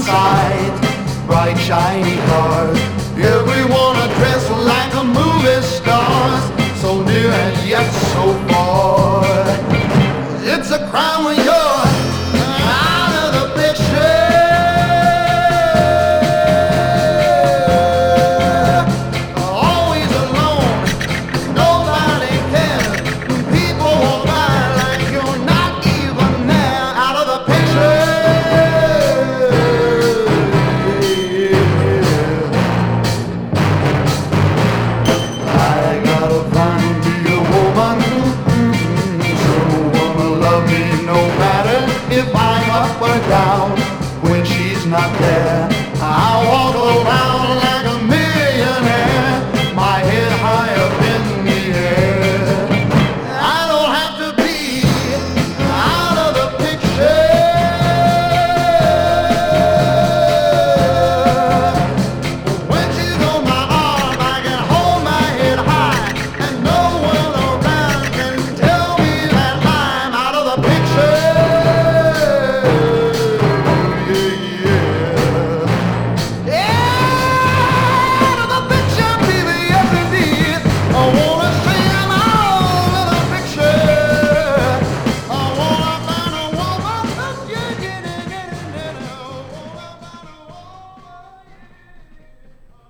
sight. Bright shiny cars, everyone are dressed like a movie stars. So near and yet so far. It's a crime when you're out of the picture. Always alone, nobody cares. People walk by like you're not even there. Out of the picture. I gotta find me a woman, someone will love me no matter if I'm up or down. When she's not there, I walk around like a